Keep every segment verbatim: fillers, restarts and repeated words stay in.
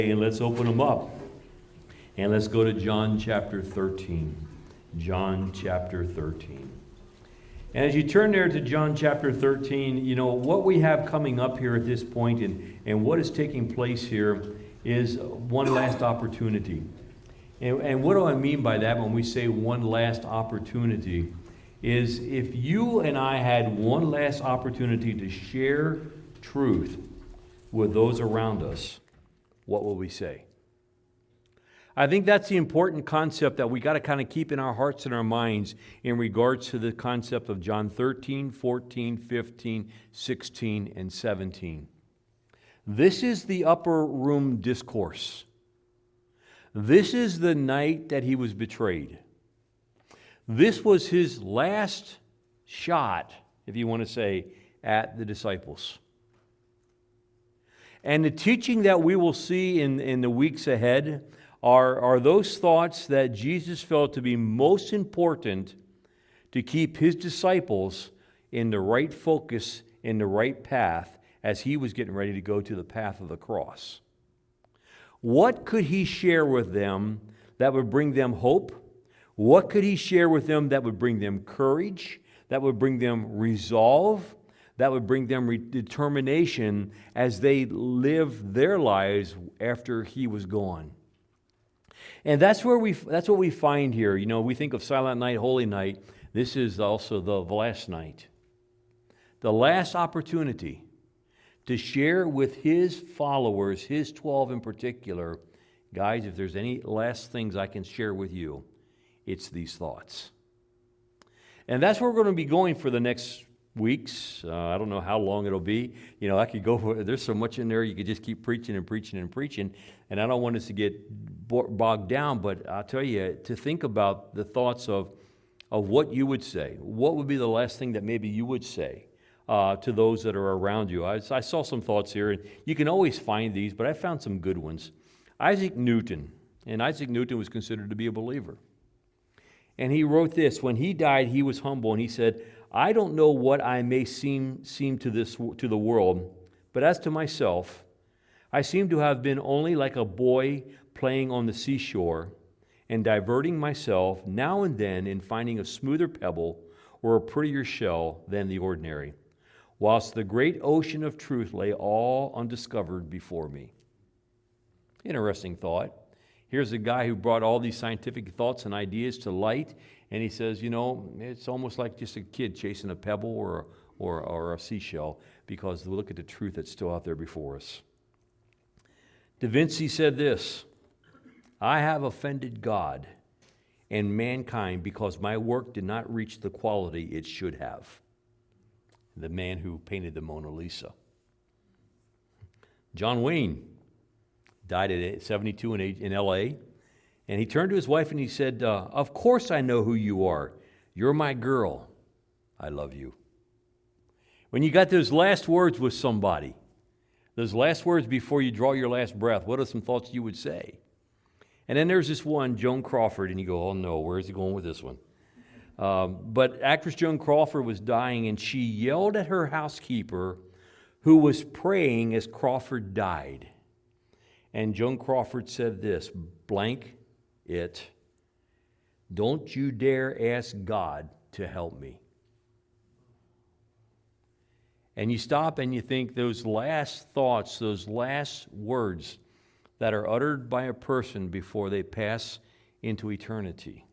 And let's open them up. And let's go to John chapter thirteen. John chapter thirteen. And as you turn there to John chapter thirteen, you know, what we have coming up here at this point and, and what is taking place here is one last opportunity. And, and what do I mean by that when we say one last opportunity? Is if you and I had one last opportunity to share truth with those around us, what will we say? I think that's the important concept that we got to kind of keep in our hearts and our minds in regards to the concept of John thirteen, fourteen, fifteen, sixteen, and seventeen. This is the upper room discourse. This is the night that he was betrayed. This was his last shot, if you want to say, at the disciples. And the teaching that we will see in, in the weeks ahead are, are those thoughts that Jesus felt to be most important to keep his disciples in the right focus, in the right path, as he was getting ready to go to the path of the cross. What could he share with them that would bring them hope? What could he share with them that would bring them courage, that would bring them resolve, that would bring them re- determination as they live their lives after he was gone? And that's where we that's what we find here. You know, we think of Silent Night, Holy Night. This is also the last night. The last opportunity to share with his followers, his twelve in particular. Guys, if there's any last things I can share with you, it's these thoughts. And that's where we're going to be going for the next weeks. Uh, I don't know how long it'll be. You know, I could go for, there's so much in there, you could just keep preaching and preaching and preaching. And I don't want us to get bogged down, but I'll tell you, to think about the thoughts of, of what you would say. What would be the last thing that maybe you would say uh, to those that are around you? I, I saw some thoughts here, and you can always find these, but I found some good ones. Isaac Newton, and Isaac Newton was considered to be a believer. And he wrote this: when he died, he was humble, and he said, I don't know what I may seem seem to this to the world, but as to myself, I seem to have been only like a boy playing on the seashore and diverting myself now and then in finding a smoother pebble or a prettier shell than the ordinary, whilst the great ocean of truth lay all undiscovered before me. Interesting thought. Here's a guy who brought all these scientific thoughts and ideas to light, and he says, you know, it's almost like just a kid chasing a pebble or, or, or a seashell, because look at the truth that's still out there before us. Da Vinci said this: I have offended God and mankind because my work did not reach the quality it should have. The man who painted the Mona Lisa. John Wayne died at seventy-two in, in L A, and he turned to his wife and he said, uh, of course I know who you are. You're my girl. I love you. When you got those last words with somebody, those last words before you draw your last breath, what are some thoughts you would say? And then there's this one, Joan Crawford, and you go, oh no, where's he going with this one? Um, but actress Joan Crawford was dying, and she yelled at her housekeeper, who was praying as Crawford died. And Joan Crawford said this, blank it, don't you dare ask God to help me. And you stop and you think those last thoughts, those last words that are uttered by a person before they pass into eternity.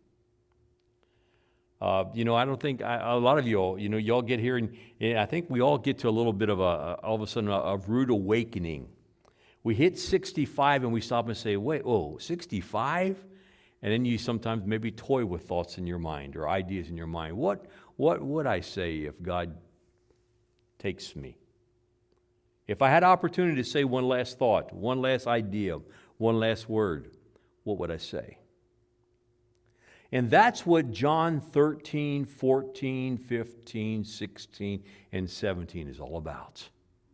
Uh, you know, I don't think, I, a lot of y'all, you know, y'all get here and, and I think we all get to a little bit of a, all of a sudden, a, a rude awakening. We hit sixty-five and we stop and say, wait, oh, sixty-five? And then you sometimes maybe toy with thoughts in your mind or ideas in your mind. What, what would I say if God takes me? If I had opportunity to say one last thought, one last idea, one last word, what would I say? And that's what John thirteen, fourteen, fifteen, sixteen, and seventeen is all about.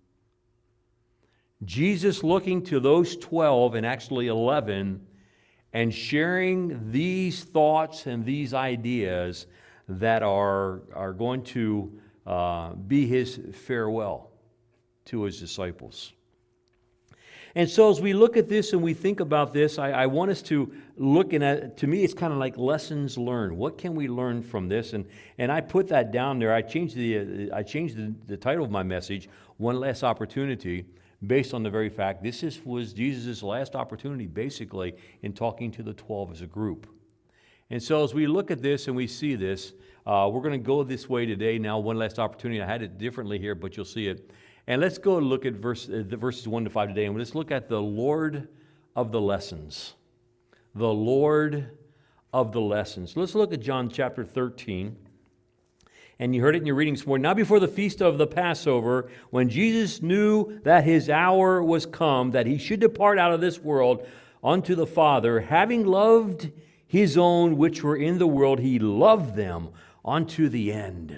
Jesus looking to those twelve and actually eleven and sharing these thoughts and these ideas that are, are going to uh, be his farewell to his disciples. And so as we look at this and we think about this, I, I want us to look at, to me, it's kind of like lessons learned. What can we learn from this? And and I put that down there. I changed the I changed the, the title of my message, One Last Opportunity, based on the very fact this is, was Jesus' last opportunity, basically, in talking to the twelve as a group. And so as we look at this and we see this, uh, we're going to go this way today. Now, one last opportunity. I had it differently here, but you'll see it. And let's go and look at verse, uh, the verses one to five today, and let's look at the Lord of the lessons. The Lord of the lessons. Let's look at John chapter thirteen. And you heard it in your reading this morning. Now before the feast of the Passover, when Jesus knew that his hour was come, that he should depart out of this world unto the Father, having loved his own which were in the world, he loved them unto the end.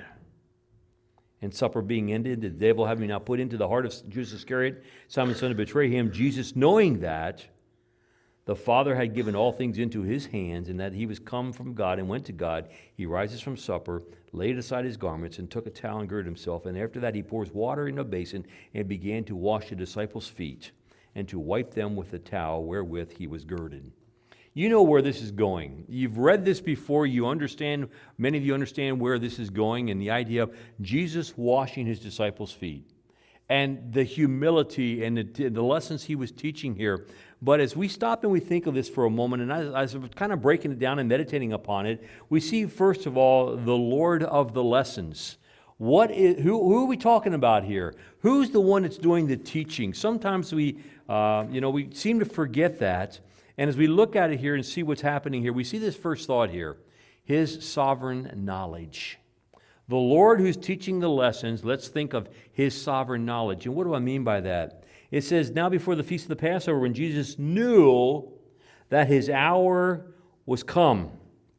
And supper being ended, the devil having now put into the heart of Judas Iscariot, Simon's son, to betray him, Jesus, knowing that the Father had given all things into his hands, and that he was come from God and went to God, he rises from supper, laid aside his garments, and took a towel and girded himself. And after that he pours water in a basin, and began to wash the disciples' feet, and to wipe them with the towel wherewith he was girded. You know where this is going. You've read this before. You understand, many of you understand where this is going, and the idea of Jesus washing his disciples' feet and the humility and the, the lessons he was teaching here. But as we stop and we think of this for a moment, and as I was kind of breaking it down and meditating upon it, we see, first of all, the Lord of the lessons. What is, who, who are we talking about here? Who's the one that's doing the teaching? Sometimes we, uh, you know, we seem to forget that. And as we look at it here and see what's happening here, we see this first thought here, his sovereign knowledge. The Lord who's teaching the lessons, let's think of his sovereign knowledge. And what do I mean by that? It says, now before the feast of the Passover, when Jesus knew that his hour was come.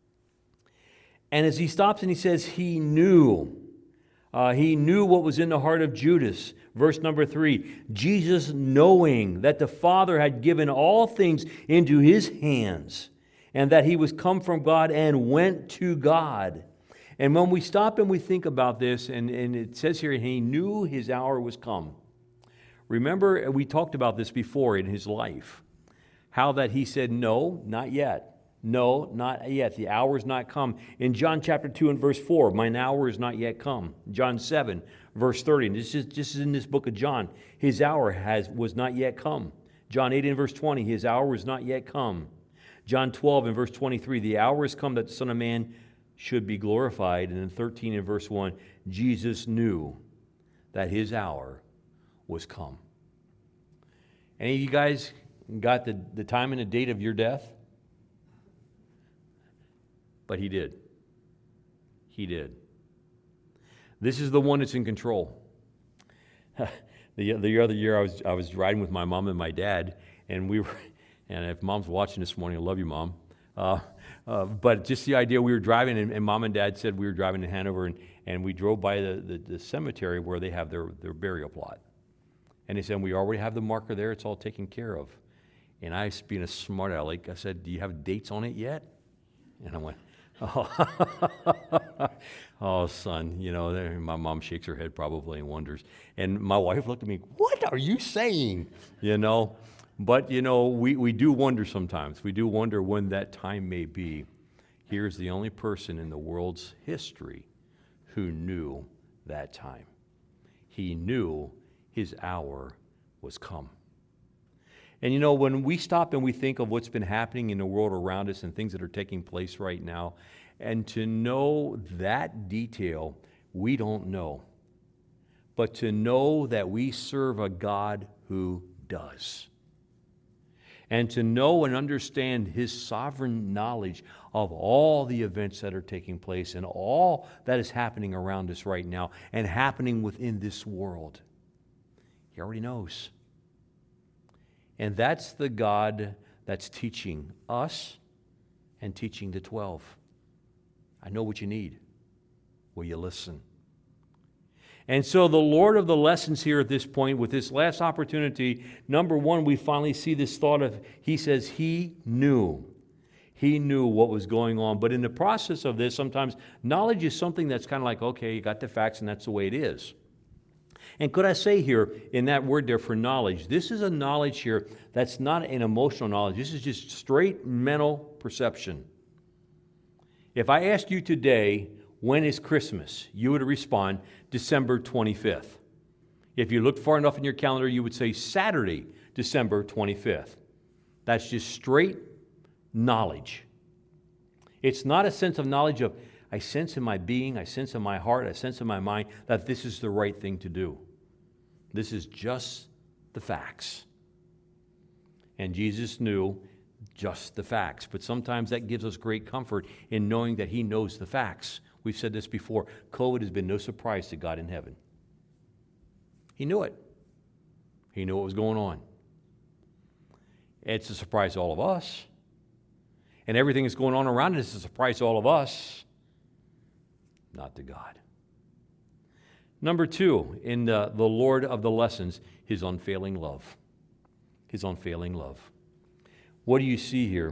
And as he stops and he says, he knew. Uh, he knew what was in the heart of Judas. Verse number three, Jesus knowing that the Father had given all things into his hands, and that he was come from God and went to God. And when we stop and we think about this, and, and it says here, he knew his hour was come. Remember, we talked about this before in his life, how that he said, no, not yet. No, not yet. The hour is not come. In John chapter two and verse four, mine hour is not yet come. John seven, verse thirty, and this is, this is in this book of John. His hour has was not yet come. John eight and verse twenty, his hour is not yet come. John twelve and verse twenty-three, the hour is come that the Son of Man should be glorified. And in thirteen and verse one, Jesus knew that his hour was come. Any of you guys got the, the time and the date of your death? But he did. He did. This is the one that's in control. the, the other year I was I was riding with my mom and my dad, and we were, and if Mom's watching this morning, I love you, Mom. Uh, uh, but just the idea, we were driving, and, and Mom and Dad said we were driving to Hanover, and, and we drove by the, the, the cemetery where they have their, their burial plot. And they said, we already have the marker there, it's all taken care of. And I, being a smart aleck, I said, do you have dates on it yet? And I went, oh, oh, son, you know, my mom shakes her head probably and wonders. And my wife looked at me, what are you saying? You know, but, you know, we, we do wonder sometimes. We do wonder when that time may be. Here's the only person in the world's history who knew that time. He knew his hour was come. And you know, when we stop and we think of what's been happening in the world around us and things that are taking place right now, and to know that detail, we don't know. But to know that we serve a God who does. And to know and understand his sovereign knowledge of all the events that are taking place and all that is happening around us right now and happening within this world. He already knows. And that's the God that's teaching us and teaching the twelve. I know what you need. Will you listen? And so the Lord of the lessons here at this point, with this last opportunity, number one, we finally see this thought of, he says he knew. He knew what was going on. But in the process of this, sometimes knowledge is something that's kind of like, okay, you got the facts and that's the way it is. And could I say here, in that word there for knowledge, this is a knowledge here that's not an emotional knowledge. This is just straight mental perception. If I asked you today, when is Christmas? You would respond, December twenty-fifth. If you looked far enough in your calendar, you would say Saturday, December twenty-fifth. That's just straight knowledge. It's not a sense of knowledge of, I sense in my being, I sense in my heart, I sense in my mind that this is the right thing to do. This is just the facts. And Jesus knew just the facts. But sometimes that gives us great comfort in knowing that he knows the facts. We've said this before. COVID has been no surprise to God in heaven. He knew it. He knew what was going on. It's a surprise to all of us. And everything that's going on around us is a surprise to all of us. Not to God. Number two, in the, the Lord of the lessons, his unfailing love. His unfailing love. What do you see here?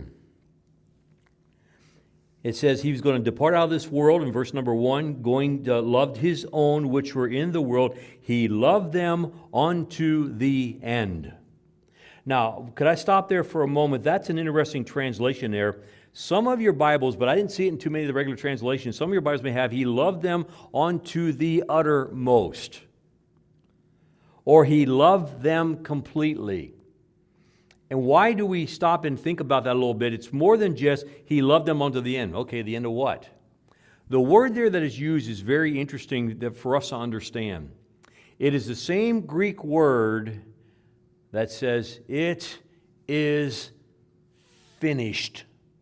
It says he was going to depart out of this world in verse number one, going to, loved his own which were in the world. He loved them unto the end. Now, could I stop there for a moment? That's an interesting translation there. Some of your Bibles, but I didn't see it in too many of the regular translations, some of your Bibles may have, he loved them unto the uttermost. Or he loved them completely. And why do we stop and think about that a little bit? It's more than just he loved them unto the end. Okay, the end of what? The word there that is used is very interesting for us to understand. It is the same Greek word that says, it is finished.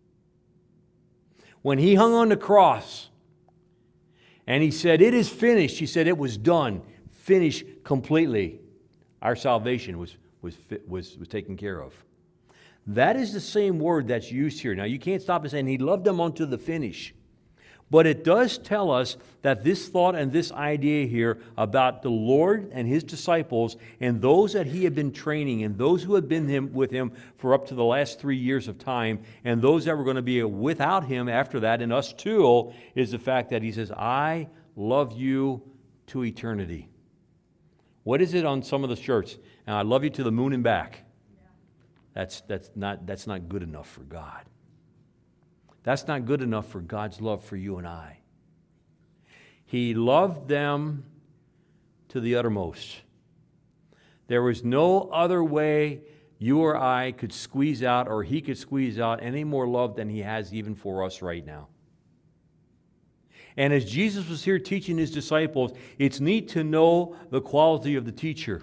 When he hung on the cross and he said, it is finished, he said it was done, finished completely. Our salvation was, was, was, was taken care of. That is the same word that's used here. Now, you can't stop and say, and he loved them unto the finish. But it does tell us that this thought and this idea here about the Lord and his disciples and those that he had been training and those who had been him, with him for up to the last three years of time and those that were going to be without him after that, and us too, is the fact that he says, I love you to eternity. What is it on some of the shirts? And I love you to the moon and back. That's, that's, not, that's not good enough for God. That's not good enough for God's love for you and I. He loved them to the uttermost. There was no other way you or I could squeeze out, or he could squeeze out any more love than he has even for us right now. And as Jesus was here teaching his disciples, it's neat to know the quality of the teacher.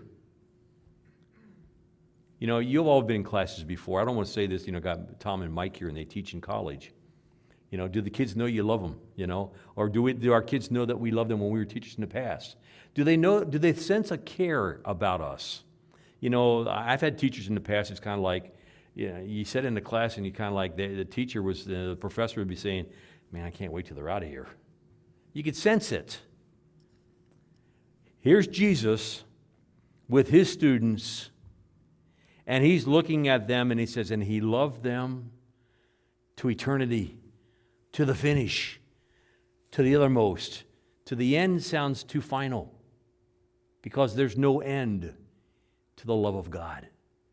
You know, you've all been in classes before. I don't want to say this, you know, got Tom and Mike here and they teach in college. You know, do the kids know you love them, you know? Or do we, do our kids know that we love them when we were teachers in the past? Do they know, do they sense a care about us? You know, I've had teachers in the past, it's kind of like, you know, you sit in the class and you kind of like, the, the teacher was, the professor would be saying, man, I can't wait till they're out of here. You could sense it. Here's Jesus with his students, and he's looking at them and he says, and he loved them to eternity. To the finish, to the uttermost. To the end sounds too final because there's no end to the love of God.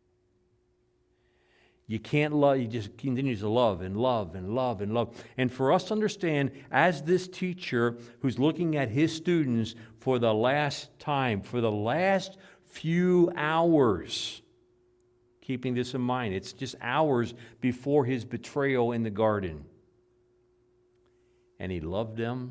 You can't love, you just continue to love and love and love and love. And for us to understand, as this teacher who's looking at his students for the last time, for the last few hours, keeping this in mind, it's just hours before his betrayal in the garden. And he loved them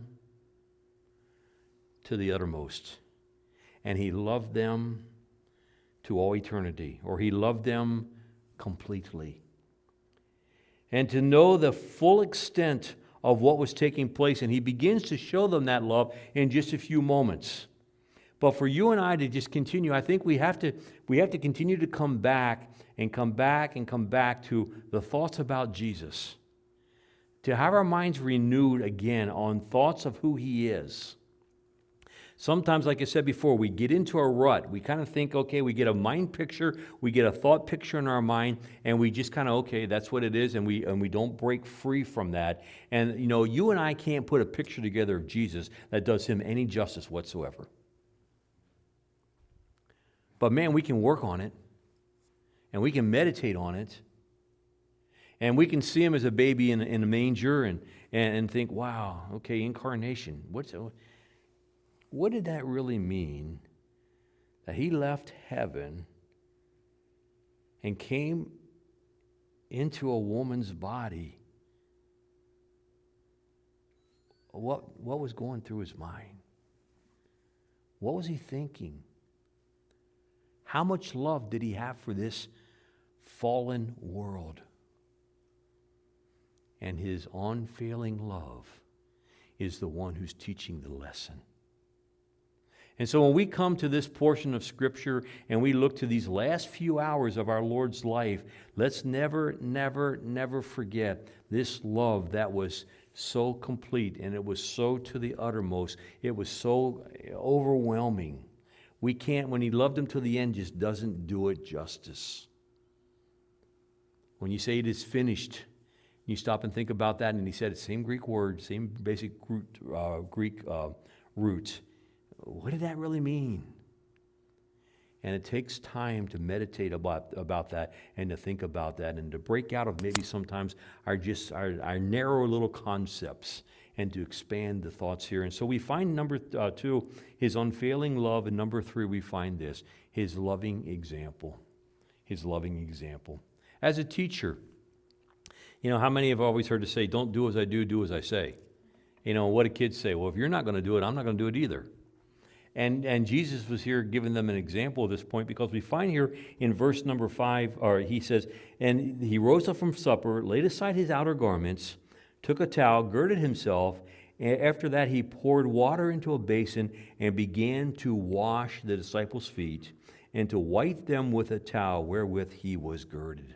to the uttermost. And he loved them to all eternity. Or he loved them completely. And to know the full extent of what was taking place. And he begins to show them that love in just a few moments. But for you and I to just continue, I think we have to, we have to continue to come back and come back and come back to the thoughts about Jesus. To have our minds renewed again on thoughts of who he is. Sometimes, like I said before, we get into a rut. We kind of think, okay, we get a mind picture, we get a thought picture in our mind, and we just kind of, okay, that's what it is, and we and we don't break free from that. And, you know, you and I can't put a picture together of Jesus that does him any justice whatsoever. But man, we can work on it, and we can meditate on it, and we can see him as a baby in, in a manger and, and, and think, wow, okay, incarnation. What's, what did that really mean? That he left heaven and came into a woman's body. What, what was going through his mind? What was he thinking? How much love did he have for this fallen world? And his unfailing love is the one who's teaching the lesson. And so when we come to this portion of Scripture and we look to these last few hours of our Lord's life, let's never, never, never forget this love that was so complete and it was so to the uttermost. It was so overwhelming. We can't, when he loved them to the end, just doesn't do it justice. When you say it is finished, you stop and think about that, and he said the same Greek word, same basic root, uh, Greek uh, root. What did that really mean? And it takes time to meditate about, about that and to think about that and to break out of maybe sometimes our just our, our narrow little concepts and to expand the thoughts here. And so we find number uh, two, his unfailing love, and number three, we find this, his loving example. His loving example. As a teacher, you know, how many have always heard to say, don't do as I do, do as I say? You know, what do kids say? Well, if you're not going to do it, I'm not going to do it either. And, and Jesus was here giving them an example at this point, because we find here in verse number five, or he says, and he rose up from supper, laid aside his outer garments, took a towel, girded himself, and after that he poured water into a basin and began to wash the disciples' feet and to wipe them with a towel wherewith he was girded.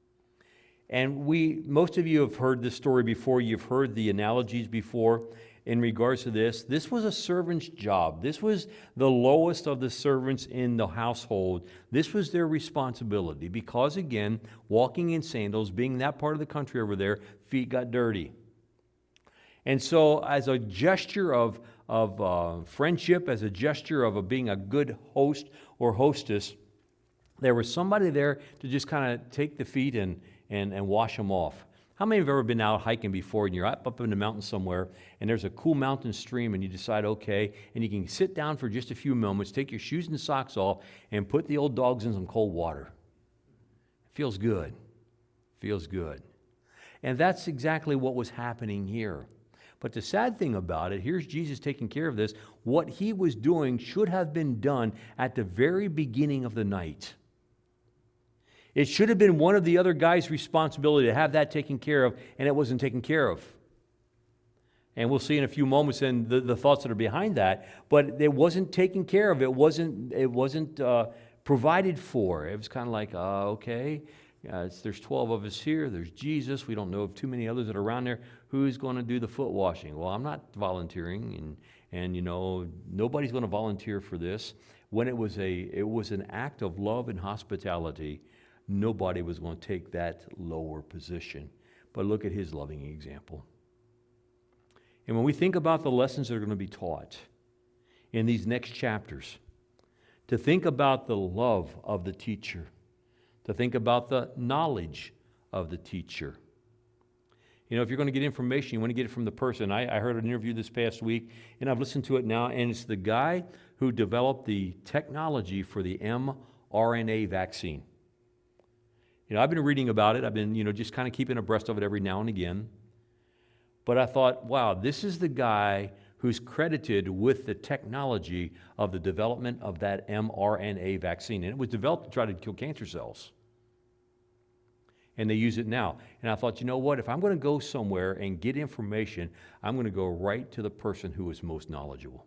And we, most of you have heard this story before. You've heard the analogies before in regards to this. This was a servant's job. This was the lowest of the servants in the household. This was their responsibility because, again, walking in sandals, being that part of the country over there, feet got dirty. And so as a gesture of, of uh, friendship, as a gesture of a, being a good host or hostess, there was somebody there to just kind of take the feet and, and, and wash them off. How many have ever been out hiking before and you're up, up in the mountains somewhere and there's a cool mountain stream and you decide, okay, and you can sit down for just a few moments, take your shoes and socks off and put the old dogs in some cold water. Feels good. Feels good. And that's exactly what was happening here. But the sad thing about it, here's Jesus taking care of this. What he was doing should have been done at the very beginning of the night. It should have been one of the other guys' responsibility to have that taken care of, and it wasn't taken care of. And we'll see in a few moments in the, the thoughts that are behind that. But it wasn't taken care of. It wasn't, it wasn't uh, provided for. It was kind of like, uh, okay, uh, it's, there's twelve of us here. There's Jesus. We don't know of too many others that are around there. Who's going to do the foot washing? Well, I'm not volunteering, and, and you know, nobody's going to volunteer for this. When it was, a, it was an act of love and hospitality, nobody was going to take that lower position. But look at his loving example. And when we think about the lessons that are going to be taught in these next chapters, to think about the love of the teacher, to think about the knowledge of the teacher. You know, if you're going to get information, you want to get it from the person. I, I heard an interview this past week, and I've listened to it now, and it's the guy who developed the technology for the mRNA vaccine. You know, I've been reading about it. I've been, you know, just kind of keeping abreast of it every now and again. But I thought, wow, this is the guy who's credited with the technology of the development of that mRNA vaccine. And it was developed to try to kill cancer cells. And they use it now. And I thought, you know what? If I'm going to go somewhere and get information, I'm going to go right to the person who is most knowledgeable.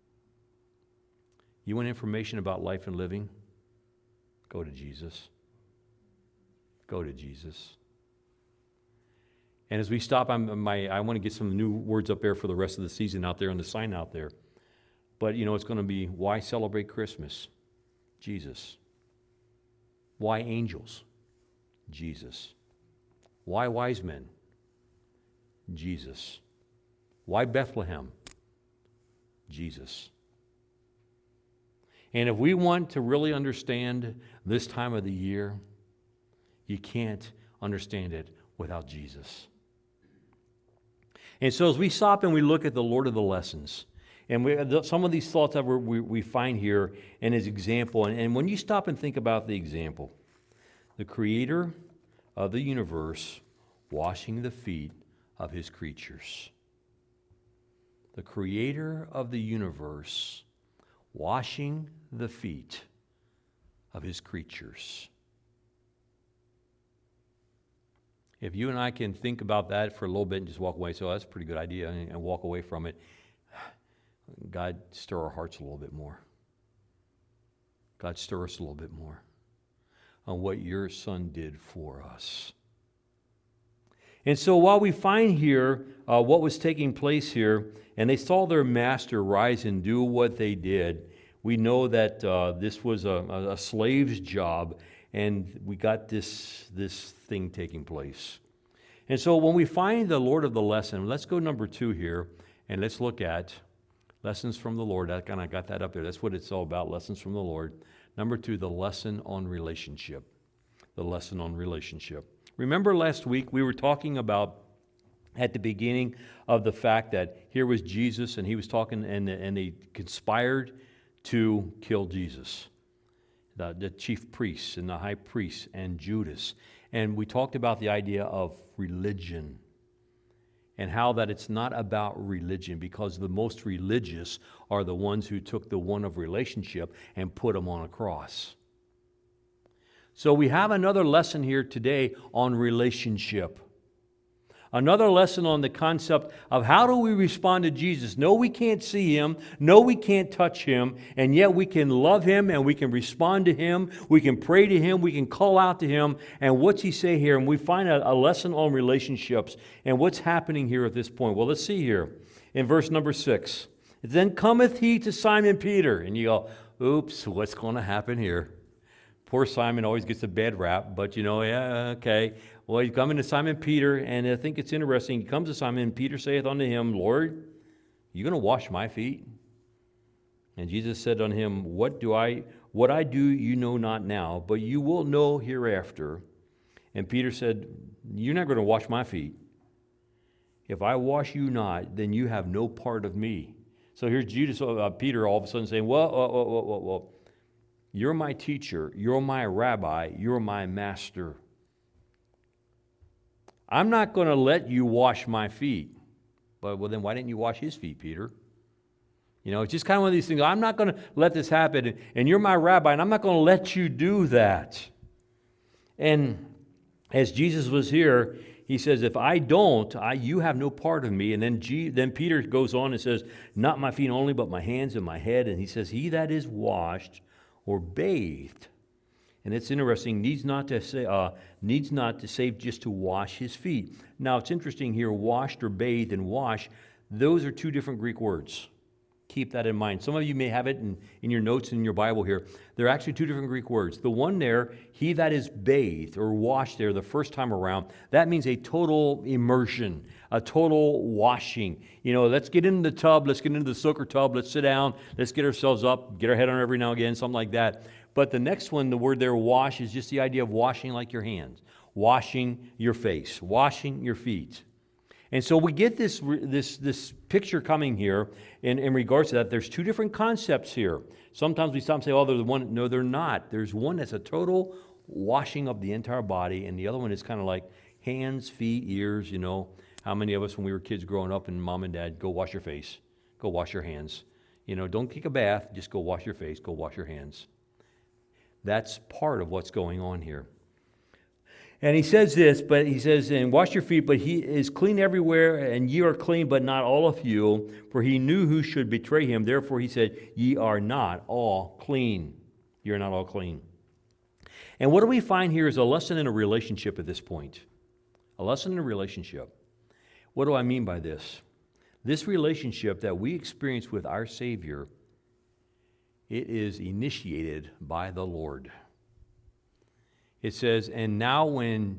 You want information about life and living? Go to Jesus. Go to Jesus. And as we stop, I'm, my, I want to get some new words up there for the rest of the season out there on the sign out there. But, you know, it's going to be, why celebrate Christmas? Jesus. Why angels? Jesus. Why wise men? Jesus. Why Bethlehem? Jesus. And if we want to really understand this time of the year, you can't understand it without Jesus. And so as we stop and we look at the Lord of the lessons, and we, some of these thoughts that we, we find here in his example, and, and when you stop and think about the example, the creator of the universe washing the feet of his creatures. The creator of the universe washing the feet of his creatures. If you and I can think about that for a little bit and just walk away, so that's a pretty good idea, and walk away from it, God, stir our hearts a little bit more. God, stir us a little bit more on what your Son did for us. And so while we find here uh, what was taking place here, and they saw their master rise and do what they did, we know that uh, this was a, a slave's job, and we got this, this thing taking place. And so when we find the Lord of the lesson, let's go number two here, and let's look at lessons from the Lord. I kind of got that up there. That's what it's all about, lessons from the Lord. Number two, the lesson on relationship. The lesson on relationship. Remember last week we were talking about at the beginning of the fact that here was Jesus, and he was talking, and, and they conspired to kill Jesus. The, the chief priests and the high priests and Judas. And we talked about the idea of religion and how that it's not about religion, because the most religious are the ones who took the one of relationship and put them on a cross. So we have another lesson here today on relationship. Another lesson on the concept of how do we respond to Jesus. No, we can't see him. No, we can't touch him. And yet we can love him and we can respond to him. We can pray to him. We can call out to him. And what's he say here? And we find a, a lesson on relationships. And what's happening here at this point? Well, let's see here. In verse number six. Then cometh he to Simon Peter. And you go, oops, what's going to happen here? Poor Simon always gets a bad rap, but you know, yeah, okay. Well, he's coming to Simon Peter, and I think it's interesting. He comes to Simon, and Peter saith unto him, Lord, you going to wash my feet? And Jesus said unto him, What do I, what I do you know not now, but you will know hereafter. And Peter said, You're not going to wash my feet. If I wash you not, then you have no part of me. So here's Judas, uh, Peter all of a sudden saying, Well, well, well, well, well, well. You're my teacher, you're my rabbi, you're my master. I'm not going to let you wash my feet. But, well, then why didn't you wash his feet, Peter? You know, it's just kind of one of these things. I'm not going to let this happen, and you're my rabbi, and I'm not going to let you do that. And as Jesus was here, he says, if I don't, I, you have no part of me. And then, G, then Peter goes on and says, not my feet only, but my hands and my head. And he says, he that is washed or bathed, and it's interesting, needs not to say, uh, needs not to save just to wash his feet. Now it's interesting here, washed or bathed and wash, those are two different Greek words. Keep that in mind. Some of you may have it in, in your notes in your Bible here. They're actually two different Greek words. The one there, he that is bathed or washed there the first time around, that means a total immersion, a total washing. You know, let's get into the tub, let's get into the soaker tub, let's sit down, let's get ourselves up, get our head on every now and again, something like that. But the next one, the word there, wash, is just the idea of washing like your hands, washing your face, washing your feet. And so we get this this this picture coming here in, in regards to that. There's two different concepts here. Sometimes we stop and say, oh, there's one. No, they're not. There's one that's a total washing of the entire body, and the other one is kind of like hands, feet, ears, you know. How many of us when we were kids growing up and mom and dad, go wash your face, go wash your hands. You know, don't take a bath, just go wash your face, go wash your hands. That's part of what's going on here. And he says this, but he says, and wash your feet, but he is clean everywhere, and ye are clean, but not all of you, for he knew who should betray him. Therefore he said, ye are not all clean. You're not all clean. And what do we find here is a lesson in a relationship at this point. A lesson in a relationship. What do I mean by this? This relationship that we experience with our Savior, it is initiated by the Lord. It says, and now when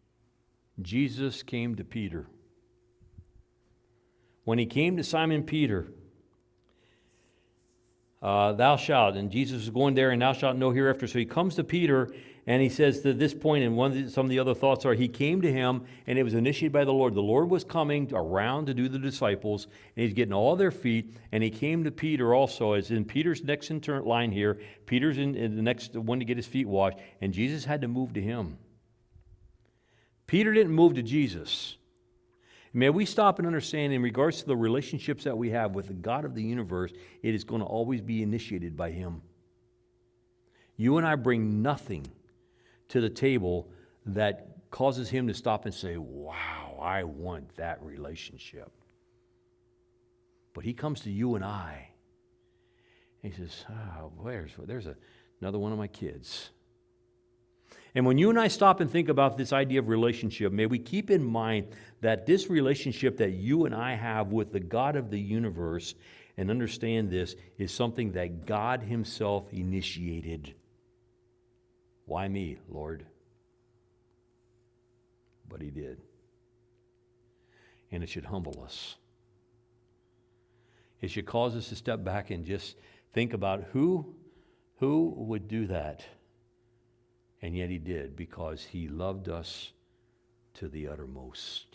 Jesus came to Peter, when he came to Simon Peter, uh, thou shalt. And Jesus is going there, and thou shalt know hereafter. So he comes to Peter, and he says to this point, and one of the, some of the other thoughts are, he came to him, and it was initiated by the Lord. The Lord was coming around to do the disciples, and he's getting all their feet, and he came to Peter also, as in Peter's next in turn line here. Peter's in, in the next one to get his feet washed, and Jesus had to move to him. Peter didn't move to Jesus. May we stop and understand in regards to the relationships that we have with the God of the universe, it is going to always be initiated by him. You and I bring nothing to the table that causes him to stop and say, wow, I want that relationship. But he comes to you and I, and he says, oh, there's, there's a, another one of my kids. And when you and I stop and think about this idea of relationship, may we keep in mind that this relationship that you and I have with the God of the universe, and understand this, is something that God himself initiated. Why me, Lord? But he did. And it should humble us. It should cause us to step back and just think about who, who would do that. And yet he did, because he loved us to the uttermost.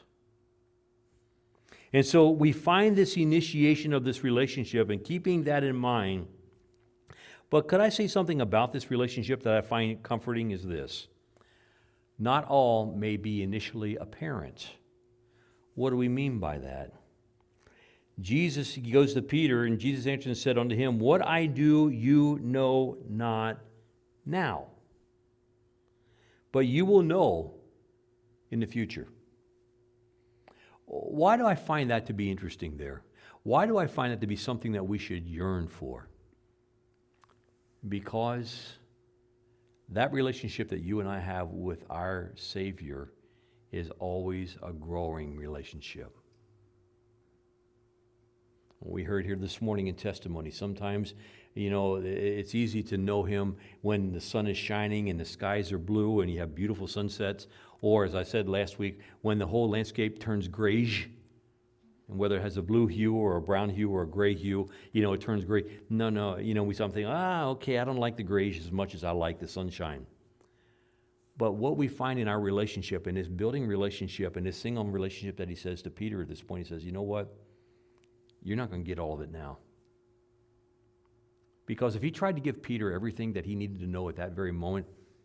And so we find this initiation of this relationship, and keeping that in mind. But could I say something about this relationship that I find comforting is this. Not all may be initially apparent. What do we mean by that? Jesus, he goes to Peter, and Jesus answered and said unto him, what I do you know not now, but you will know in the future. Why do I find that to be interesting there? Why do I find that to be something that we should yearn for? Because that relationship that you and I have with our Savior is always a growing relationship. We heard here this morning in testimony, sometimes, you know, it's easy to know him when the sun is shining and the skies are blue and you have beautiful sunsets, or as I said last week, when the whole landscape turns grayish, and whether it has a blue hue or a brown hue or a gray hue, you know, it turns gray. No, no, you know, we something, ah, okay, I don't like the grayish as much as I like the sunshine. But what we find in our relationship, in this building relationship, in this single relationship that he says to Peter at this point, he says, you know what? You're not going to get all of it now. Because if he tried to give Peter everything that he needed to know at that very moment,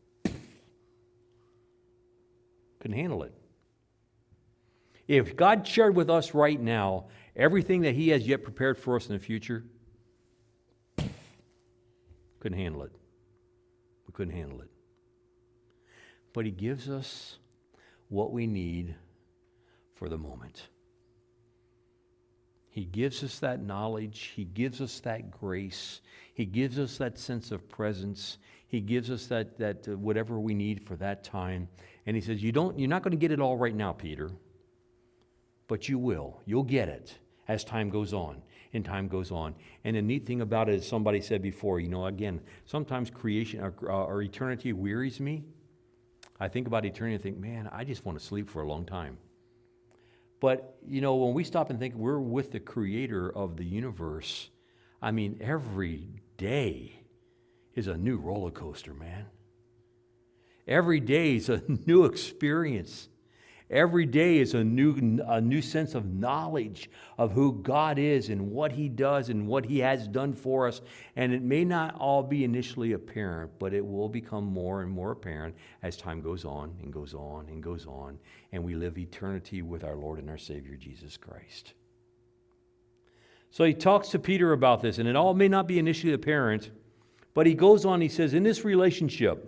couldn't handle it. If God shared with us right now everything that he has yet prepared for us in the future, couldn't handle it. We couldn't handle it. But he gives us what we need for the moment. He gives us that knowledge. He gives us that grace. He gives us that sense of presence. He gives us that, that uh, whatever we need for that time. And he says, you don't, you're not going to get it all right now, Peter, but you will. You'll get it as time goes on and time goes on. And the neat thing about it, as somebody said before, you know, again, sometimes creation or, uh, or eternity wearies me. I think about eternity and think, man, I just want to sleep for a long time. But, you know, when we stop and think we're with the creator of the universe, I mean, every day is a new roller coaster, man. Every day is a new experience. Every day is a new, a new sense of knowledge of who God is and what he does and what he has done for us. And it may not all be initially apparent, but it will become more and more apparent as time goes on and goes on and goes on, and we live eternity with our Lord and our Savior, Jesus Christ. So he talks to Peter about this, and it all may not be initially apparent, but he goes on, he says, in this relationship,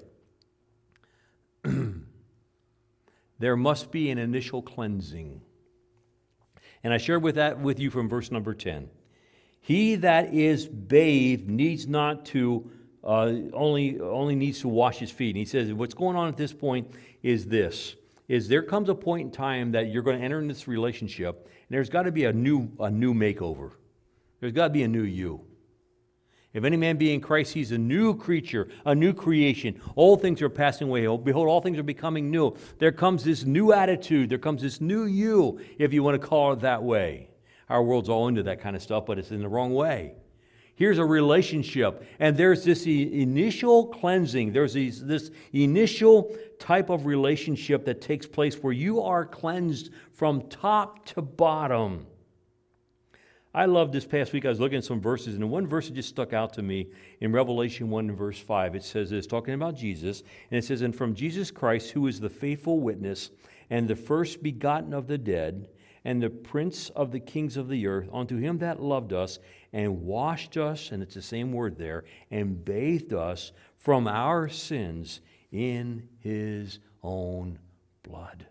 there must be an initial cleansing. And I shared with that with you from verse number ten. He that is bathed needs not to, uh, only, only needs to wash his feet. And he says what's going on at this point is this, is there comes a point in time that you're going to enter in this relationship, and there's got to be a new, a new makeover. There's got to be a new you. If any man be in Christ, he's a new creature, a new creation. All things are passing away. Behold, all things are becoming new. There comes this new attitude. There comes this new you, if you want to call it that way. Our world's all into that kind of stuff, but it's in the wrong way. Here's a relationship. And there's this e- initial cleansing. There's these, this initial type of relationship that takes place where you are cleansed from top to bottom. I love this past week. I was looking at some verses, and one verse that just stuck out to me in Revelation one, verse five. It says this, talking about Jesus, and it says, "And from Jesus Christ, who is the faithful witness, and the first begotten of the dead, and the prince of the kings of the earth, unto him that loved us, and washed us," and it's the same word there, "and bathed us from our sins in his own blood."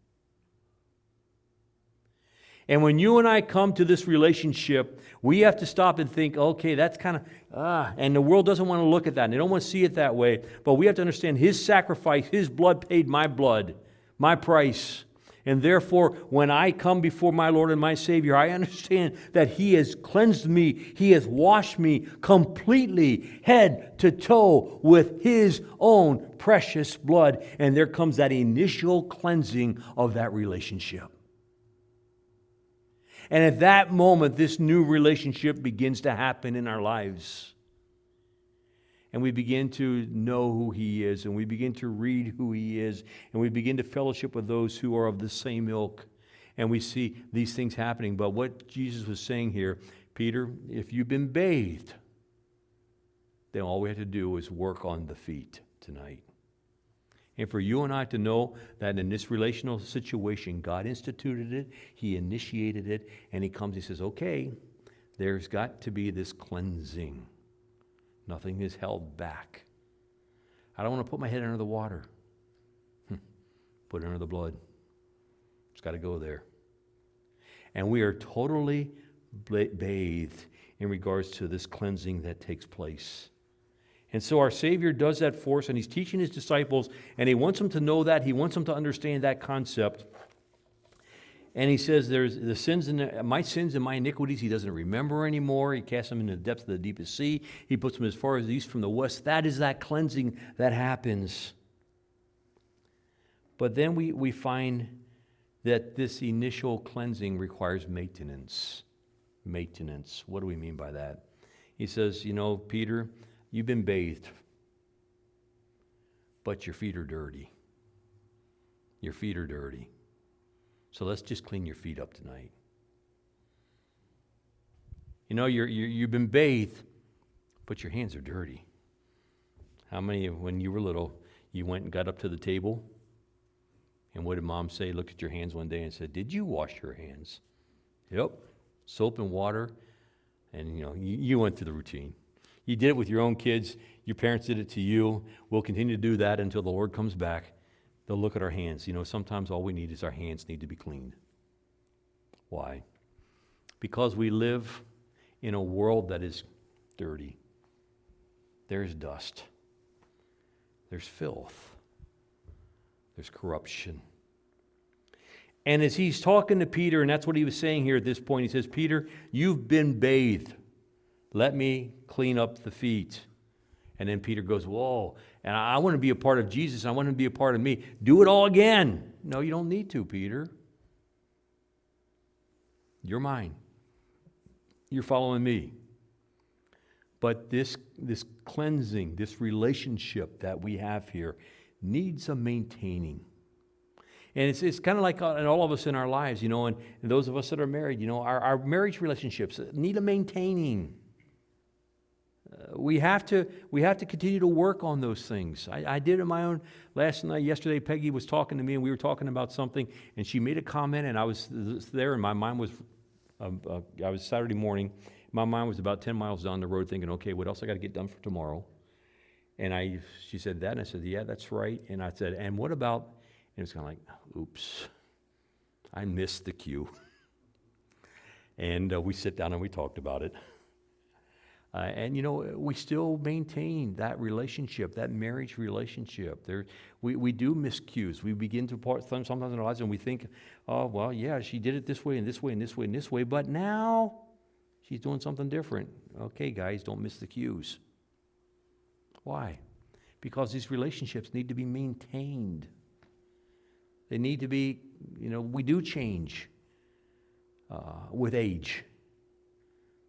And when you and I come to this relationship, we have to stop and think, okay, that's kind of, ah, and the world doesn't want to look at that, and they don't want to see it that way. But we have to understand His sacrifice, His blood paid my blood, my price. And therefore, when I come before my Lord and my Savior, I understand that He has cleansed me, He has washed me completely, head to toe, with His own precious blood. And there comes that initial cleansing of that relationship. And at that moment, this new relationship begins to happen in our lives. And we begin to know who He is, and we begin to read who He is, and we begin to fellowship with those who are of the same ilk. And we see these things happening. But what Jesus was saying here, Peter, if you've been bathed, then all we have to do is work on the feet tonight. And for you and I to know that in this relational situation, God instituted it, He initiated it, and He comes, He says, okay, there's got to be this cleansing. Nothing is held back. I don't want to put my head under the water. Put it under the blood. It's got to go there. And we are totally bathed in regards to this cleansing that takes place. And so our Savior does that for us, and He's teaching His disciples, and He wants them to know that. He wants them to understand that concept. And He says, "There's the sins and the, my sins and my iniquities He doesn't remember anymore. He casts them into the depths of the deepest sea. He puts them as far as the east from the west." That is that cleansing that happens. But then we, we find that this initial cleansing requires maintenance. Maintenance. What do we mean by that? He says, you know, Peter, you've been bathed, but your feet are dirty. Your feet are dirty. So let's just clean your feet up tonight. You know, you're, you're, you've been bathed, but your hands are dirty. How many, when you were little, you went and got up to the table? And what did Mom say? Looked at your hands one day and said, "Did you wash your hands?" Yep. Soap and water. And, you know, you, you went through the routine. You did it with your own kids. Your parents did it to you. We'll continue to do that until the Lord comes back. They'll look at our hands. You know, sometimes all we need is our hands need to be cleaned. Why? Because we live in a world that is dirty. There's dust. There's filth. There's corruption. And as He's talking to Peter, and that's what He was saying here at this point, He says, Peter, you've been bathed. Let me clean up the feet. And then Peter goes, whoa, and I want to be a part of Jesus. I want him to be a part of me. Do it all again. No, you don't need to, Peter. You're mine. You're following me. But this, this cleansing, this relationship that we have here needs a maintaining. And it's it's kind of like in all of us in our lives, you know, and, and those of us that are married, you know, our, our marriage relationships need a maintaining. Uh, we have to we have to continue to work on those things. I, I did it my own last night. Yesterday, Peggy was talking to me, and we were talking about something, and she made a comment, and I was there, and my mind was, uh, uh, I was Saturday morning, my mind was about ten miles down the road thinking, okay, what else I got to get done for tomorrow? And I, she said that, and I said, yeah, that's right. And I said, and what about, and it's kind of like, oops, I missed the cue. And uh, we sit down and we talked about it. Uh, and, you know, we still maintain that relationship, that marriage relationship. There, we, we do miss cues. We begin to part sometimes in our lives and we think, oh, well, yeah, she did it this way and this way and this way and this way, but now she's doing something different. Okay, guys, don't miss the cues. Why? Because these relationships need to be maintained. They need to be, you know, we do change uh, with age.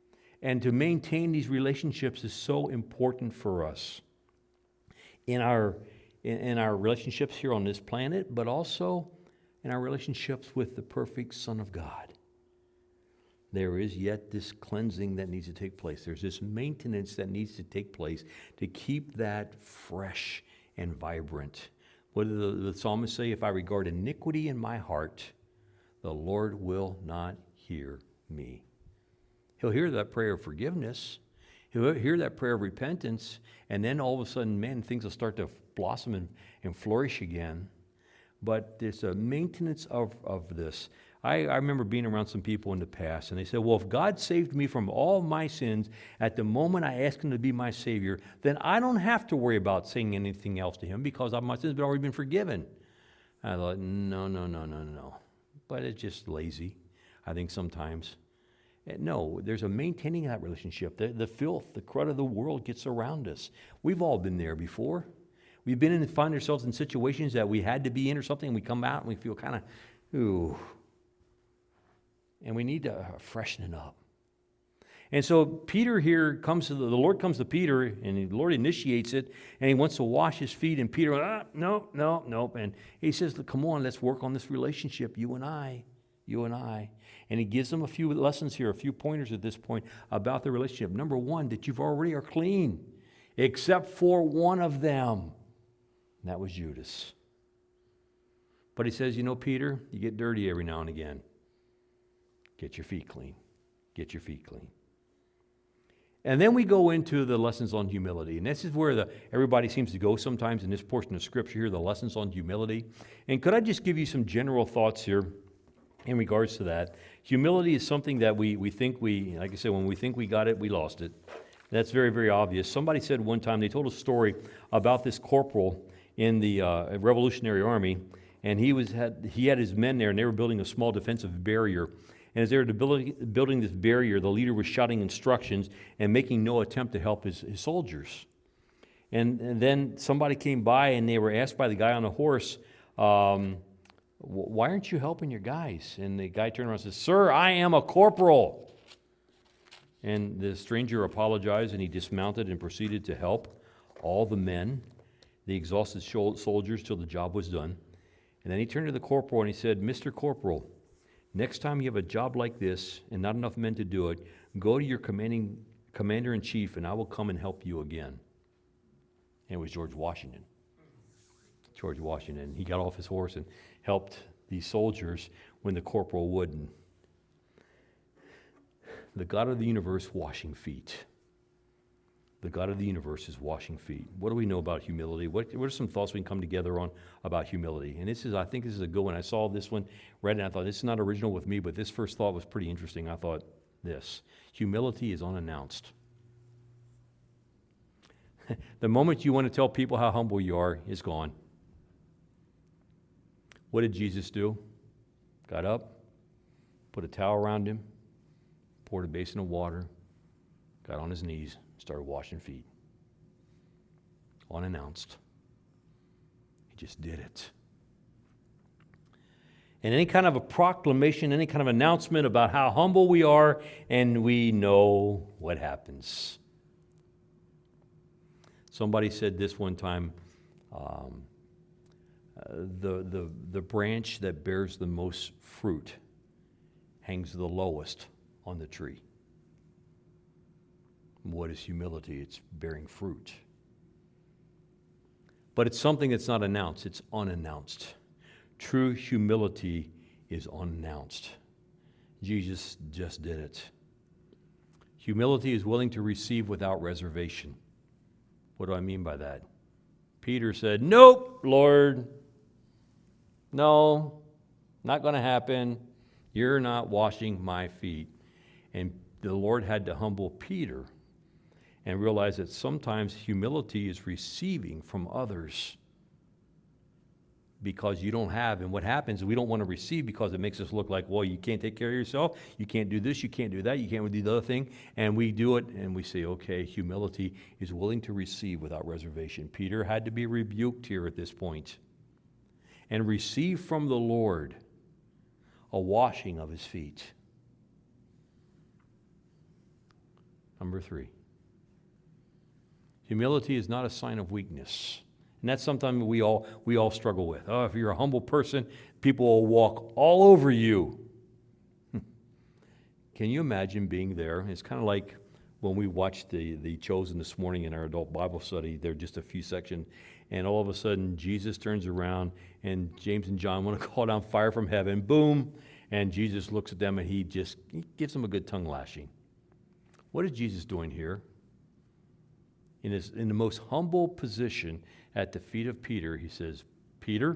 And to maintain these relationships is so important for us in our, in, in our relationships here on this planet, but also in our relationships with the perfect Son of God. There is yet this cleansing that needs to take place. There's this maintenance that needs to take place to keep that fresh and vibrant. What did the, the psalmist say? If I regard iniquity in my heart, the Lord will not hear me. He'll hear that prayer of forgiveness. He'll hear that prayer of repentance. And then all of a sudden, man, things will start to blossom and, and flourish again. But there's a maintenance of, of this. I, I remember being around some people in the past, and they said, well, if God saved me from all my sins at the moment I asked him to be my Savior, then I don't have to worry about saying anything else to him because my sins have already been forgiven. I thought, no, no, no, no, no. But it's just lazy, I think, sometimes. No, there's a maintaining that relationship. The, the filth, the crud of the world gets around us. We've all been there before. We've been in, find ourselves in situations that we had to be in or something, and we come out and we feel kind of, ooh. And we need to uh, freshen it up. And so Peter here comes to, the, the Lord comes to Peter, and the Lord initiates it, and he wants to wash his feet, and Peter, ah, no, no, no. And he says, come on, let's work on this relationship, you and I, you and I. And he gives them a few lessons here, a few pointers at this point about the relationship. Number one, that you've already are clean, except for one of them. And that was Judas. But he says, you know, Peter, you get dirty every now and again. Get your feet clean. Get your feet clean. And then we go into the lessons on humility. And this is where the, everybody seems to go sometimes in this portion of Scripture here, the lessons on humility. And could I just give you some general thoughts here in regards to that? Humility is something that we, we think we, like I said, when we think we got it, we lost it. That's very, very obvious. Somebody said one time, they told a story about this corporal in the uh, Revolutionary Army, and he was had he had his men there, and they were building a small defensive barrier. And as they were building, building this barrier, the leader was shouting instructions and making no attempt to help his, his soldiers. And, and then somebody came by, and they were asked by the guy on the horse, um, why aren't you helping your guys? And the guy turned around and said, sir, I am a corporal. And the stranger apologized, and he dismounted and proceeded to help all the men, the exhausted soldiers, till the job was done. And then he turned to the corporal and he said, Mister Corporal, next time you have a job like this and not enough men to do it, go to your commanding commander-in-chief and I will come and help you again. And it was George Washington. George Washington. He got off his horse and helped these soldiers when the corporal wouldn't. The God of the universe washing feet. The God of the universe is washing feet. What do we know about humility? What, what are some thoughts we can come together on about humility? And this is, I think this is a good one. I saw this one, read it, and I thought, this is not original with me, but this first thought was pretty interesting. I thought this: humility is unannounced. The moment you want to tell people how humble you are is gone. What did Jesus do? Got up, put a towel around him, poured a basin of water, got on his knees, started washing feet. Unannounced. He just did it. And any kind of a proclamation, any kind of announcement about how humble we are, and we know what happens. Somebody said this one time, um, uh, the, the, the branch that bears the most fruit hangs the lowest on the tree. What is humility? It's bearing fruit. But it's something that's not announced, it's unannounced. True humility is unannounced. Jesus just did it. Humility is willing to receive without reservation. What do I mean by that? Peter said, nope, Lord. No, not going to happen. You're not washing my feet. And the Lord had to humble Peter and realize that sometimes humility is receiving from others because you don't have. And what happens is we don't want to receive because it makes us look like, well, you can't take care of yourself. You can't do this. You can't do that. You can't do the other thing. And we do it and we say, okay, humility is willing to receive without reservation. Peter had to be rebuked here at this point and receive from the Lord a washing of his feet. Number three. Humility is not a sign of weakness. And that's something we all, we all struggle with. Oh, if you're a humble person, people will walk all over you. Can you imagine being there? It's kind of like when we watched the, the Chosen this morning in our adult Bible study. There are just a few sections, and all of a sudden Jesus turns around, and James and John want to call down fire from heaven. Boom! And Jesus looks at them, and he just he gives them a good tongue lashing. What is Jesus doing here? In, his, in the most humble position at the feet of Peter, he says, Peter,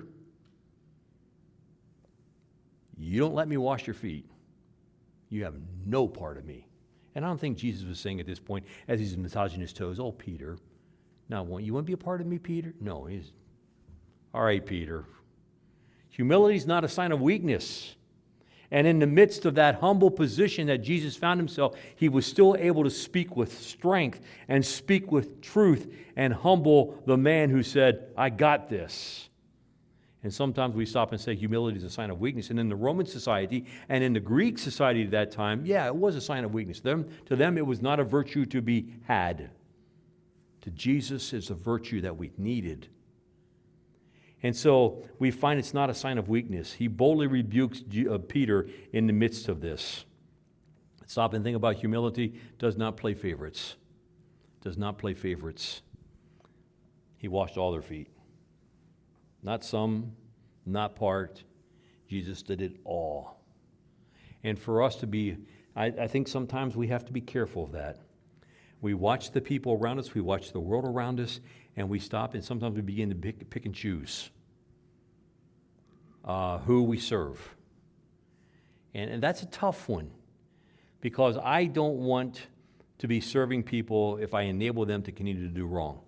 you don't let me wash your feet. You have no part of me. And I don't think Jesus was saying at this point, as he's massaging his toes, oh, Peter, now, you want to be a part of me, Peter? No, he's, all right, Peter. Humility is not a sign of weakness. And in the midst of that humble position that Jesus found himself, he was still able to speak with strength and speak with truth and humble the man who said, I got this. And sometimes we stop and say humility is a sign of weakness. And in the Roman society and in the Greek society at that time, yeah, it was a sign of weakness. Them, to them, it was not a virtue to be had. To Jesus, it's a virtue that we needed. And so we find it's not a sign of weakness. He boldly rebukes Peter in the midst of this. Stop and think about humility. Does not play favorites. Does not play favorites. He washed all their feet. Not some, not part. Jesus did it all. And for us to be, I, I think sometimes we have to be careful of that. We watch the people around us, we watch the world around us, and we stop and sometimes we begin to pick, pick and choose uh, who we serve. And, and that's a tough one, because I don't want to be serving people if I enable them to continue to do wrong.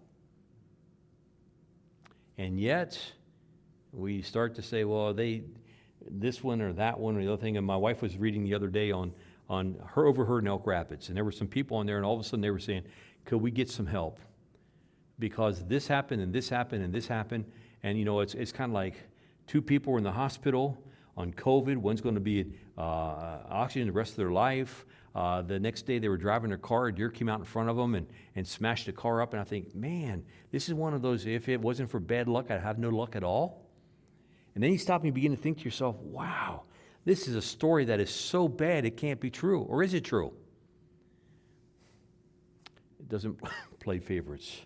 And yet, we start to say, well, they, this one or that one or the other thing. And my wife was reading the other day on, on her over her in Elk Rapids, and there were some people on there, and all of a sudden they were saying, could we get some help? Because this happened, and this happened, and this happened. And, you know, it's, it's kind of like two people were in the hospital on COVID. One's going to be uh, oxygen the rest of their life. Uh, the next day they were driving their car, a deer came out in front of them and, and smashed the car up. And I think, man, this is one of those, if it wasn't for bad luck, I'd have no luck at all. And then you stop and you begin to think to yourself, wow, this is a story that is so bad it can't be true. Or is it true? It doesn't play favorites.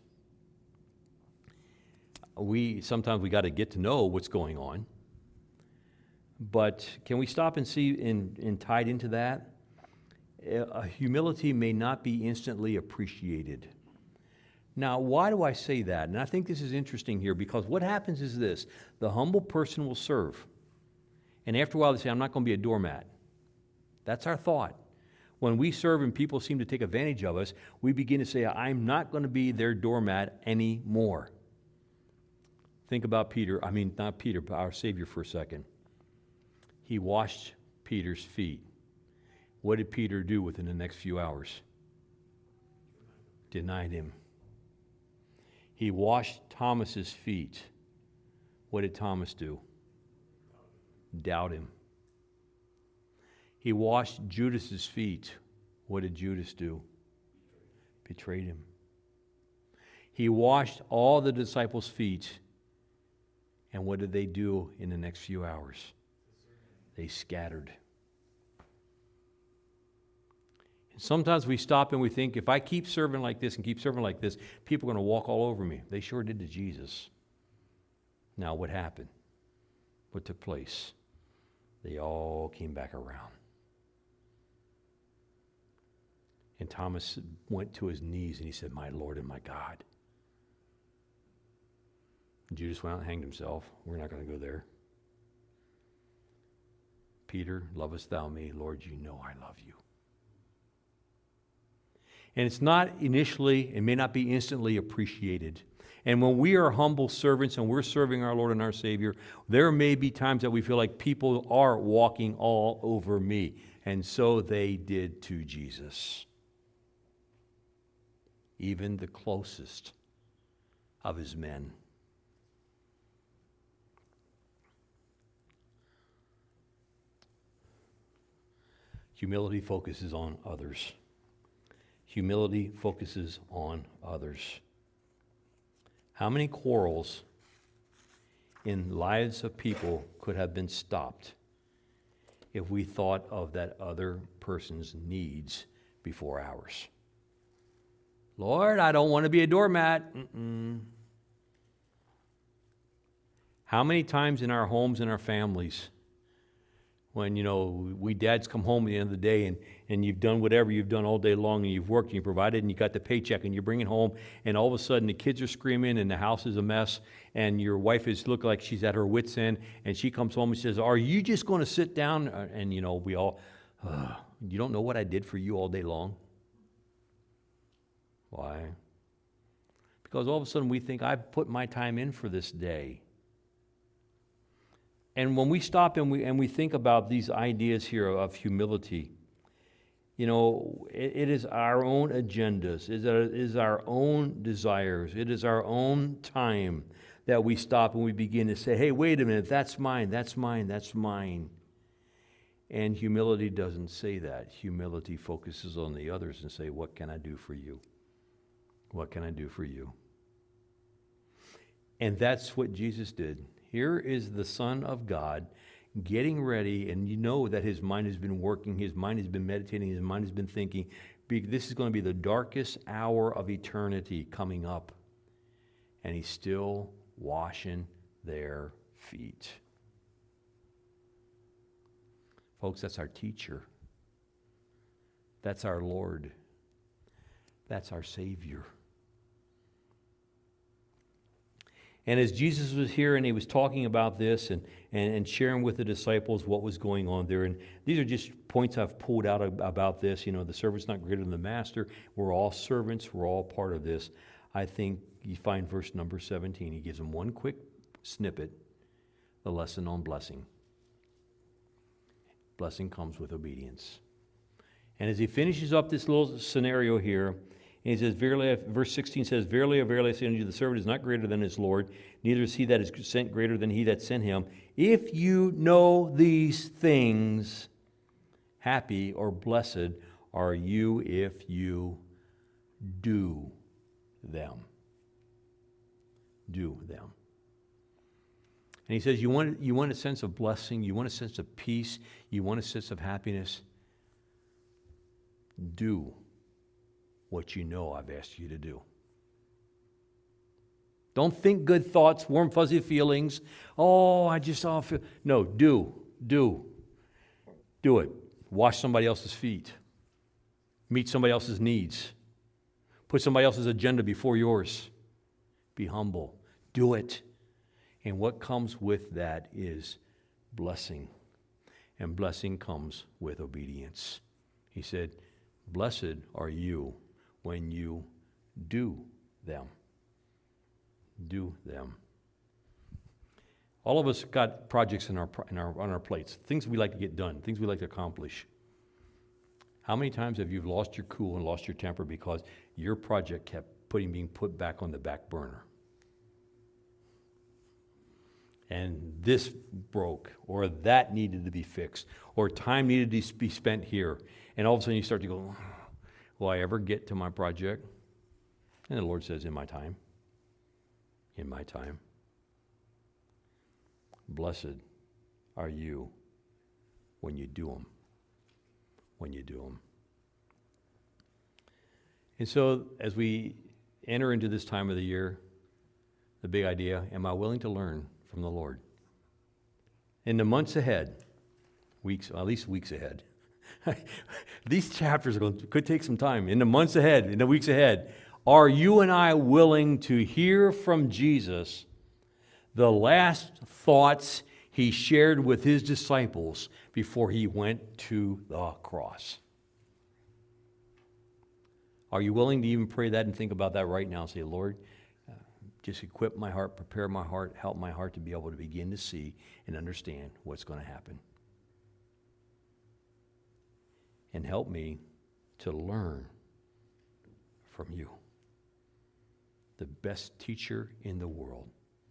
We sometimes we got to get to know what's going on. But can we stop and see, and, and tied into that, uh, humility may not be instantly appreciated. Now, why do I say that? And I think this is interesting here, because what happens is this: the humble person will serve, and after a while they say, I'm not going to be a doormat. That's our thought. When we serve and people seem to take advantage of us, we begin to say, I'm not going to be their doormat anymore. Think about Peter, I mean, not Peter, but our Savior for a second. He washed Peter's feet. What did Peter do within the next few hours? Denied him. He washed Thomas's feet. What did Thomas do? Doubt him. He washed Judas's feet. What did Judas do? Betrayed him. He washed all the disciples' feet. And what did they do in the next few hours? They scattered. And sometimes we stop and we think, if I keep serving like this and keep serving like this, people are going to walk all over me. They sure did to Jesus. Now, what happened? What took place? They all came back around. And Thomas went to his knees and he said, my Lord and my God. And Judas went out and hanged himself. We're not going to go there. Peter, lovest thou me? Lord, you know I love you. And it's not initially, it may not be instantly appreciated. And when we are humble servants and we're serving our Lord and our Savior, there may be times that we feel like people are walking all over me. And so they did to Jesus. Even the closest of his men. Humility focuses on others. Humility focuses on others. How many quarrels in lives of people could have been stopped if we thought of that other person's needs before ours? Lord, I don't want to be a doormat. Mm-mm. How many times in our homes and our families, when, you know, we dads come home at the end of the day and, and you've done whatever you've done all day long and you've worked and you provided and you got the paycheck and you bring it home and all of a sudden the kids are screaming and the house is a mess and your wife is looking like she's at her wit's end and she comes home and says, are you just going to sit down? And, you know, we all, uh, you don't know what I did for you all day long? Why? Because all of a sudden we think, I've put my time in for this day. And when we stop and we and we think about these ideas here of humility, you know, it, it is our own agendas, it is our own desires, it is our own time that we stop and we begin to say, hey, wait a minute, that's mine, that's mine, that's mine. And humility doesn't say that. Humility focuses on the others and say, what can I do for you? What can I do for you? And that's what Jesus did. Here is the Son of God getting ready, and you know that his mind has been working, his mind has been meditating, his mind has been thinking. This is going to be the darkest hour of eternity coming up. And he's still washing their feet. Folks, that's our teacher. That's our Lord. That's our Savior. And as Jesus was here and he was talking about this and, and, and sharing with the disciples what was going on there, and these are just points I've pulled out about this. You know, the servant's not greater than the master. We're all servants. We're all part of this. I think you find verse number seventeen. He gives them one quick snippet, the lesson on blessing. Blessing comes with obedience. And as he finishes up this little scenario here, and he says, verily, verse sixteen says, verily, verily, I say unto you, the servant is not greater than his Lord, neither is he that is sent greater than he that sent him. If you know these things, happy or blessed are you if you do them. Do them. And he says, you want, you want a sense of blessing, you want a sense of peace, you want a sense of happiness, do what you know I've asked you to do. Don't think good thoughts, warm, fuzzy feelings. Oh, I just all feel. No, do, do. Do it. Wash somebody else's feet. Meet somebody else's needs. Put somebody else's agenda before yours. Be humble. Do it. And what comes with that is blessing. And blessing comes with obedience. He said, blessed are you when you do them. Do them. All of us got projects in our, in our, on our plates, things we like to get done, things we like to accomplish. How many times have you lost your cool and lost your temper because your project kept putting, being put back on the back burner? And this broke, or that needed to be fixed, or time needed to be spent here. And all of a sudden you start to go, will I ever get to my project? And the Lord says, in my time. In my time. Blessed are you when you do them. When you do them. And so as we enter into this time of the year, the big idea, am I willing to learn from the Lord? In the months ahead, weeks, at least weeks ahead, these chapters are going to, could take some time. In the months ahead, in the weeks ahead, are you and I willing to hear from Jesus the last thoughts he shared with his disciples before he went to the cross? Are you willing to even pray that and think about that right now and say, Lord, uh, just equip my heart, prepare my heart, help my heart to be able to begin to see and understand what's going to happen. And help me to learn from you, the best teacher in the world,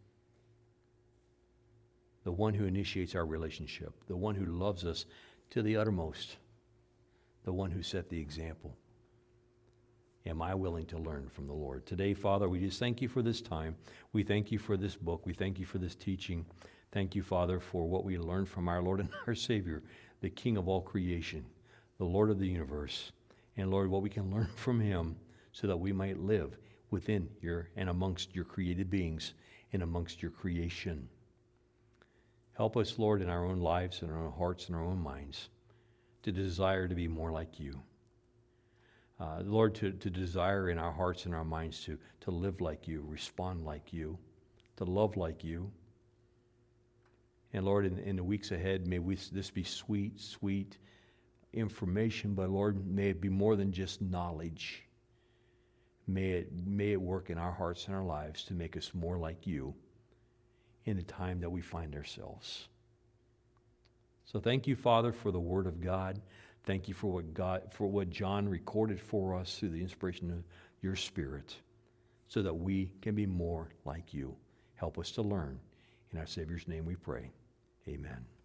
the one who initiates our relationship, the one who loves us to the uttermost, the one who set the example. am I willing to learn from the Lord? Today, Father, we just thank you for this time. We thank you for this book. We thank you for this teaching. Thank you, Father, for what we learned from our Lord and our Savior, the King of all creation, the Lord of the universe. And Lord, what we can learn from him so that we might live within your and amongst your created beings and amongst your creation. Help us, Lord, in our own lives and our own hearts and our own minds to desire to be more like you. Uh, Lord, to, to desire in our hearts and our minds to, to live like you, respond like you, to love like you. And Lord, in, in the weeks ahead, may we, this be sweet, sweet information, but Lord, may it be more than just knowledge. May it, may it work in our hearts and our lives to make us more like you in the time that we find ourselves. So thank you, Father, for the Word of God. Thank you for what God, for what John recorded for us through the inspiration of your Spirit, so that we can be more like you. Help us to learn. In our Savior's name we pray. Amen.